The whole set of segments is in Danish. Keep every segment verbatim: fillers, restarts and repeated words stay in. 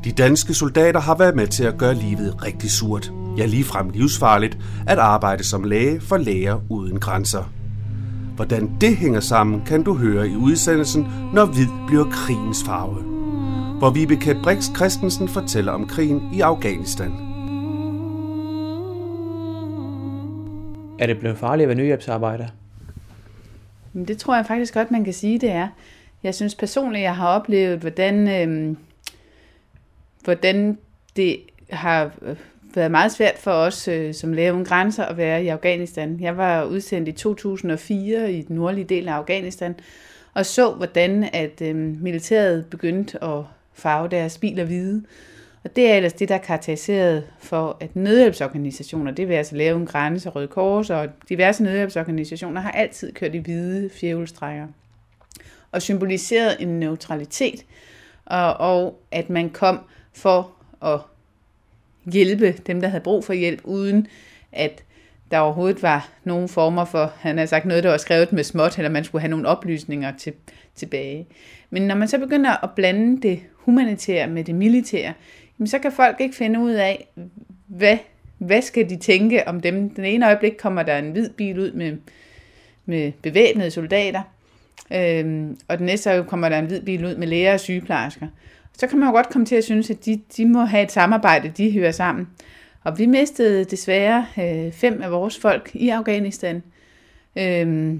De danske soldater har været med til at gøre livet rigtig surt. Ja, ligefrem livsfarligt at arbejde som læge for Læger Uden Grænser. Hvordan det hænger sammen, kan du høre i udsendelsen, når hvid bliver krigens farve. Hvor Vibeke Brix Christensen fortæller om krigen i Afghanistan. Er det blevet farligt at være nødhjælpsarbejder? Det tror jeg faktisk godt, man kan sige, det er. Jeg synes personligt, jeg har oplevet, hvordan, øh, hvordan det har været meget svært for os øh, som Læger Uden Grænser at være i Afghanistan. Jeg var udsendt i to tusind og fire i den nordlige del af Afghanistan, og så, hvordan at øh, militæret begyndte at farve deres biler hvide. Og det er ellers det, der er karakteriseret for, at nødhjælpsorganisationer, det vil altså Læger Uden Grænser, Røde Kors og diverse nødhjælpsorganisationer, har altid kørt i hvide fjerhjulstrækker og symboliseret en neutralitet, og, og at man kom for at hjælpe dem, der havde brug for hjælp, uden at der overhovedet var nogen former for, han har sagt noget, der var skrevet med småt, eller man skulle have nogle oplysninger til, tilbage. Men når man så begynder at blande det humanitære med det militære, så kan folk ikke finde ud af, hvad, hvad skal de tænke om dem. Den ene øjeblik kommer der en hvid bil ud med, med bevæbnede soldater, øhm, og den næste øjeblik kommer der en hvid bil ud med læger og sygeplejersker. Så kan man jo godt komme til at synes, at de, de må have et samarbejde, de hører sammen. Og vi mistede desværre øh, fem af vores folk i Afghanistan. Øhm,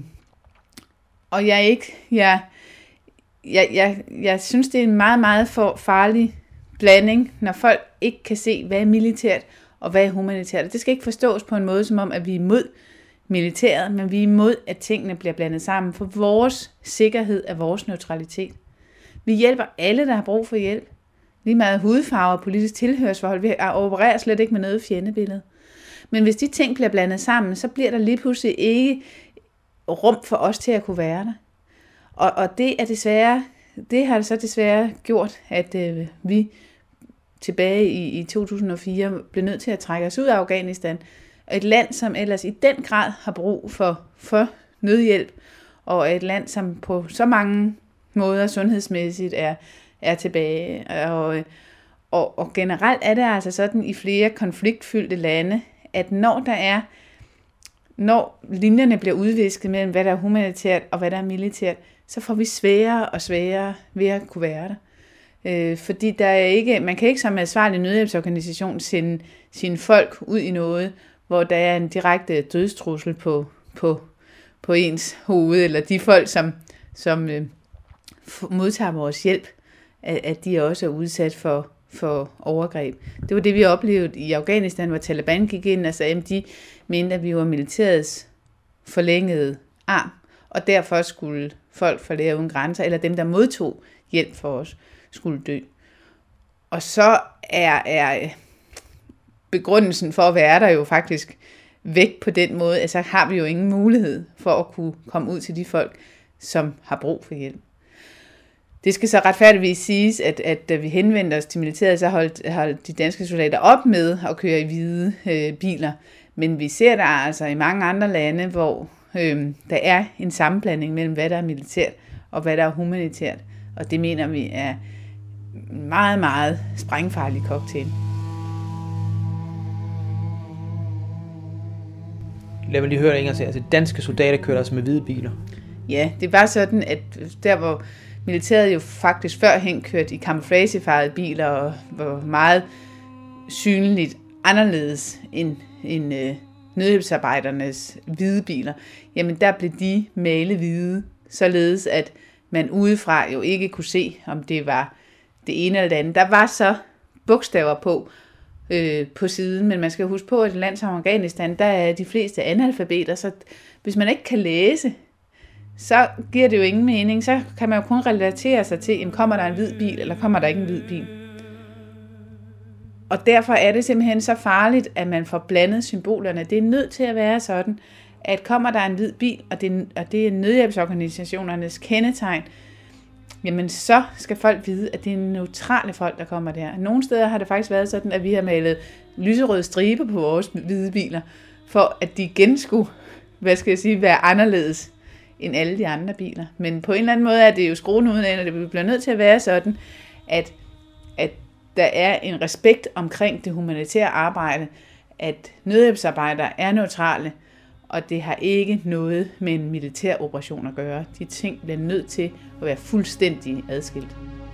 og jeg ikke, jeg, jeg, jeg, jeg synes, det er en meget, meget for farlig blanding, når folk ikke kan se, hvad er militært og hvad er humanitært. Det skal ikke forstås på en måde, som om, at vi er imod militæret, men vi er imod, at tingene bliver blandet sammen, for vores sikkerhed er vores neutralitet. Vi hjælper alle, der har brug for hjælp. Lige meget hudfarve og politisk tilhørsforhold. Vi opererer slet ikke med noget fjendebillede. Men hvis de ting bliver blandet sammen, så bliver der lige pludselig ikke rum for os til at kunne være der. Og, og det er desværre, det har så desværre gjort, at øh, vi tilbage i, i to tusind og fire blev nødt til at trække os ud af Afghanistan. Et land, som ellers i den grad har brug for, for nødhjælp, og et land, som på så mange måder sundhedsmæssigt er, er tilbage. Og, og, og generelt er det altså sådan i flere konfliktfyldte lande, at når der er, når linjerne bliver udvisket mellem, hvad der er humanitært og hvad der er militært, så får vi sværere og sværere ved at kunne være der. Øh, fordi der er ikke, man kan ikke som ansvarlig nødhjælpsorganisation sende sine folk ud i noget, hvor der er en direkte dødstrussel på, på, på ens hoved, eller de folk, som, som øh, modtager vores hjælp, at, at de også er udsat for, for overgreb. Det var det, vi oplevede i Afghanistan, hvor Taliban gik ind og sagde, at de mente, at vi var militærets forlængede arm, og derfor skulle folk fra Læger Uden Grænser, eller dem, der modtog hjælp for os, skulle dø. Og så er, er begrundelsen for at være der jo faktisk væk på den måde, at så har vi jo ingen mulighed for at kunne komme ud til de folk, som har brug for hjælp. Det skal så retfærdigvis siges, at, at da vi henvendte os til militæret, så holdt, holdt de danske soldater op med at køre i hvide øh, biler. Men vi ser der altså i mange andre lande, hvor øh, der er en sammenblanding mellem, hvad der er militært og hvad der er humanitært. Og det mener vi er en meget, meget sprængfarlig cocktail. Lad mig lige høre det en gang til. Altså, danske soldater kører altså med hvide biler. Ja, det var sådan, at der hvor militæret jo faktisk førhen kørte i camouflagefarvede biler og var meget synligt anderledes end, end øh, nødhjælpsarbejdernes hvide biler, jamen der blev de malet hvide, således at man udefra jo ikke kunne se, om det var det ene eller det andet. Der var så bogstaver på, øh, på siden, men man skal huske på, at et land som Afghanistan, der er de fleste analfabeter, så hvis man ikke kan læse, så giver det jo ingen mening. Så kan man jo kun relatere sig til, om kommer der en hvid bil, eller kommer der ikke en hvid bil. Og derfor er det simpelthen så farligt, at man får blandet symbolerne. Det er nødt til at være sådan, at kommer der en hvid bil, og det, og det er nødhjælpsorganisationernes kendetegn, jamen så skal folk vide, at det er neutrale folk, der kommer der. Nogle steder har det faktisk været sådan, at vi har malet lyserøde striber på vores hvide biler, for at de igen skulle, hvad skal jeg sige, være anderledes end alle de andre biler. Men på en eller anden måde er det jo skruen uden af, at det bliver nødt til at være sådan, at, at der er en respekt omkring det humanitære arbejde, at nødhjælpsarbejdere er neutrale, og det har ikke noget med en militær operation at gøre. De ting bliver nødt til at være fuldstændig adskilt.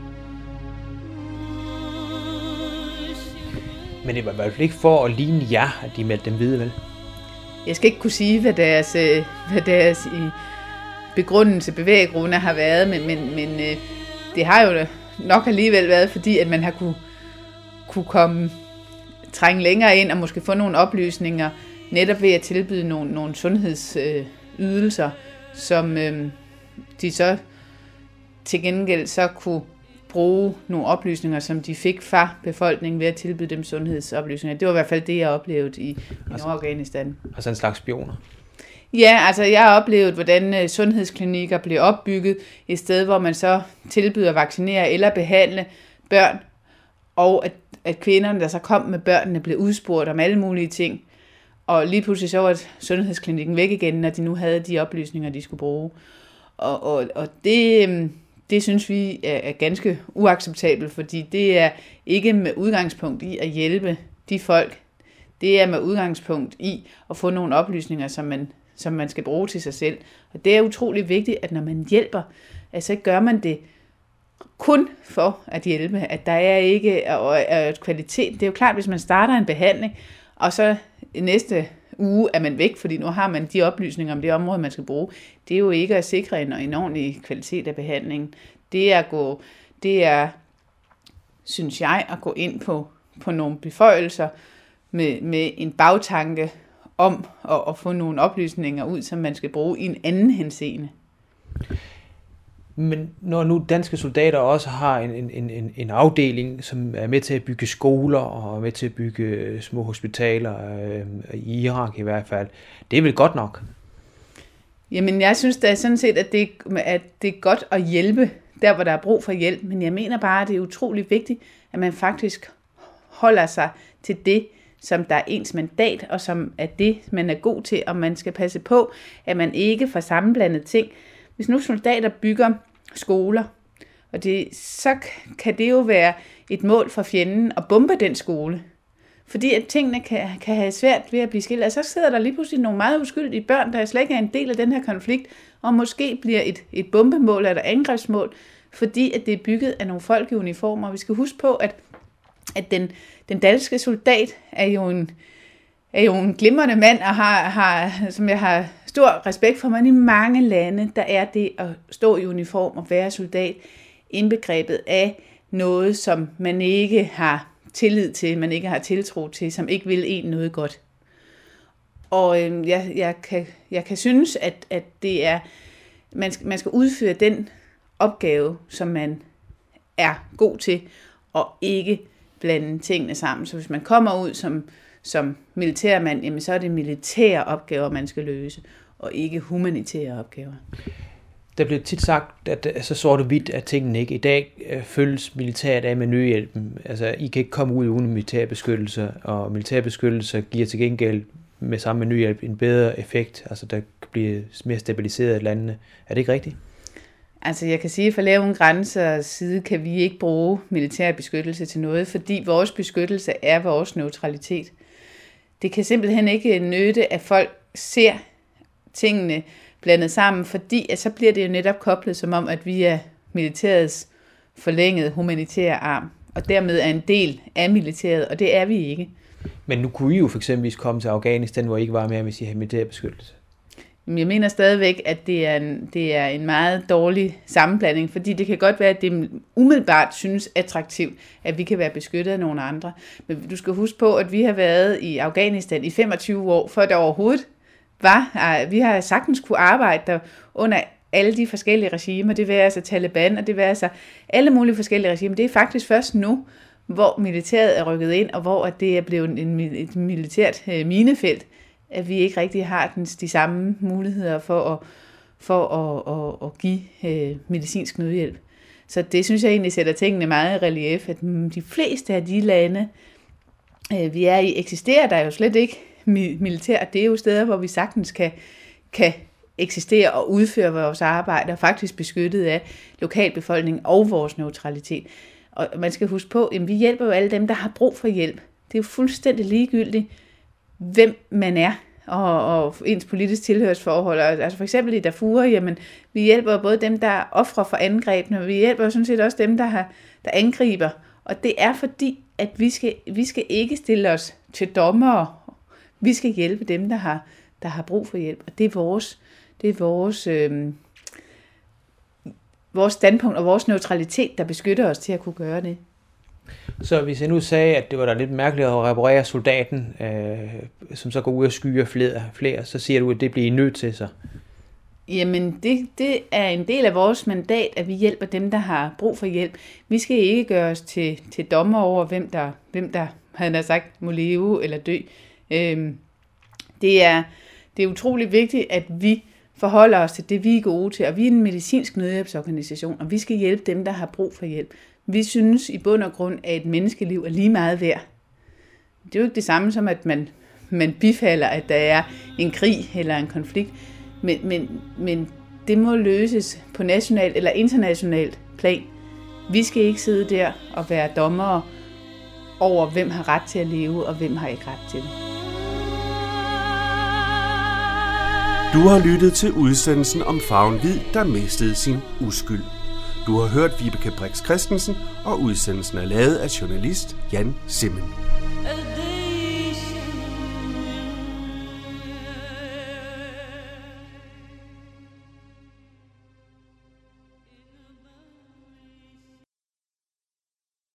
Men det var i hvert fald ikke for at ligne jer, at de meldte dem videre, vel? Jeg skal ikke kunne sige, hvad deres, hvad deres begrundelse, bevæggrunde har været, men, men, men det har jo nok alligevel været, fordi at man har kunne, kunne komme, trænge længere ind og måske få nogle oplysninger, netop ved at tilbyde nogle, nogle sundhedsydelser, som øh, de så til gengæld så kunne bruge nogle oplysninger, som de fik fra befolkningen ved at tilbyde dem sundhedsoplysninger. Det var i hvert fald det, jeg oplevede i, i altså, Nordafghanistan. Altså en slags spioner? Ja, altså jeg har oplevet, hvordan sundhedsklinikker blev opbygget, et sted, hvor man så tilbyder at vaccinere eller behandle børn, og at, at kvinderne, der så kom med børnene, blev udspurgt om alle mulige ting. Og lige pludselig så var sundhedsklinikken væk igen, når de nu havde de oplysninger, de skulle bruge. Og, og, og det, det synes vi er, er ganske uacceptabelt, fordi det er ikke med udgangspunkt i at hjælpe de folk. Det er med udgangspunkt i at få nogle oplysninger, som man, som man skal bruge til sig selv. Og det er utrolig vigtigt, at når man hjælper, så gør man det kun for at hjælpe. At der er ikke og, og kvalitet. Det er jo klart, hvis man starter en behandling, og så i næste uge er man væk, fordi nu har man de oplysninger om det område, man skal bruge. Det er jo ikke at sikre en, en ordentlig kvalitet af behandlingen. Det er, at gå, det er, synes jeg, at gå ind på, på nogle beføjelser med, med en bagtanke om at, at få nogle oplysninger ud, som man skal bruge i en anden henseende. Men når nu danske soldater også har en, en, en, en afdeling, som er med til at bygge skoler og er med til at bygge små hospitaler, øh, i Irak i hvert fald, det er vel godt nok? Jamen jeg synes da sådan set, at det, at det er godt at hjælpe der, hvor der er brug for hjælp, men jeg mener bare, at det er utrolig vigtigt, at man faktisk holder sig til det, som der er ens mandat, og som er det, man er god til, og man skal passe på, at man ikke får sammenblandet ting. Hvis nu soldater bygger skoler, og det, så kan det jo være et mål for fjenden at bombe den skole. Fordi at tingene kan, kan have svært ved at blive skilt. Og så sidder der lige pludselig nogle meget uskyldige børn, der slet ikke er en del af den her konflikt, og måske bliver et, et bombemål eller angrebsmål, fordi at det er bygget af nogle folk i uniformer. Vi skal huske på, at, at den, den danske soldat er jo en, er jo en glimrende mand, og har, har, som jeg har stor respekt for, men i mange lande, der er det at stå i uniform og være soldat indbegrebet af noget, som man ikke har tillid til, man ikke har tiltro til, som ikke vil en noget godt. Og øh, jeg, jeg, kan, jeg kan synes, at, at det er, man skal, man skal udføre den opgave, som man er god til, og ikke blande tingene sammen. Så hvis man kommer ud som, som militærmand, jamen så er det militære opgaver, man skal løse, og ikke humanitære opgaver. Der bliver tit sagt, at så sort og hvidt er tingene ikke. I dag øh, følges militæret af med nødhjælpen. Altså, I kan ikke komme ud uden militærbeskyttelse, og militærbeskyttelse giver til gengæld med samme med nødhjælp en bedre effekt. Altså, der bliver mere stabiliseret i landene. Er det ikke rigtigt? Altså, jeg kan sige, at for Læger uden Grænser side kan vi ikke bruge militær beskyttelse til noget, fordi vores beskyttelse er vores neutralitet. Det kan simpelthen ikke nytte, at folk ser tingene blandet sammen, fordi at så bliver det jo netop koblet som om, at vi er militærets forlængede humanitære arm, og dermed er en del af militæret, og det er vi ikke. Men nu kunne I jo for eksempel komme til Afghanistan, hvor I ikke var med, hvis I havde militær beskyttelse. Jeg mener stadigvæk, at det er, en, det er en meget dårlig sammenblanding, fordi det kan godt være, at det umiddelbart synes attraktivt, at vi kan være beskyttet af nogle andre. Men du skal huske på, at vi har været i Afghanistan i femogtyve år, før der overhovedet var. Vi har sagtens kunne arbejde der under alle de forskellige regimer. Det vil altså Taliban, og det vil altså alle mulige forskellige regimer. Det er faktisk først nu, hvor militæret er rykket ind, og hvor det er blevet en, et militært minefelt, at vi ikke rigtig har den, de samme muligheder for at, for at, at, at give øh, medicinsk nødhjælp. Så det synes jeg egentlig sætter tingene meget i relief, at de fleste af de lande, øh, vi er i, eksisterer der jo slet ikke militær. Det er jo steder, hvor vi sagtens kan, kan eksistere og udføre vores arbejde, og faktisk beskyttet af lokalbefolkningen og vores neutralitet. Og man skal huske på, at vi hjælper jo alle dem, der har brug for hjælp. Det er jo fuldstændig ligegyldigt, hvem man er, og, og ens politisk tilhørsforhold. Altså for eksempel i Darfur, jamen, vi hjælper både dem, der er ofre for angrebene, men vi hjælper jo sådan set også dem, der, har, der angriber. Og det er fordi, at vi skal, vi skal ikke stille os til dommere. Vi skal hjælpe dem, der har, der har brug for hjælp. Og det er vores, det er vores, øh, vores standpunkt og vores neutralitet, der beskytter os til at kunne gøre det. Så hvis jeg nu sagde, at det var da lidt mærkeligt at reparere soldaten, øh, som så går ud og skyer flere, flere, så siger du, at det bliver I nødt til sig. Jamen, det, det er en del af vores mandat, at vi hjælper dem, der har brug for hjælp. Vi skal ikke gøre os til, til dommer over, hvem der, hvem der havde sagt, må leve eller dø. Øhm, det, er, det er utrolig vigtigt, at vi forholder os til det, vi er gode til, og vi er en medicinsk nødhjælpsorganisation, og vi skal hjælpe dem, der har brug for hjælp. Vi synes i bund og grund, at et menneskeliv er lige meget værd. Det er jo ikke det samme som, at man, man bifalder, at der er en krig eller en konflikt, men, men, men det må løses på nationalt eller internationalt plan. Vi skal ikke sidde der og være dommere over, hvem har ret til at leve, og hvem har ikke ret til det. Du har lyttet til udsendelsen om Farven Hvid, der mistede sin uskyld. Du har hørt Vibeke Brix Christensen, og udsendelsen er lavet af journalist Jan Simmen.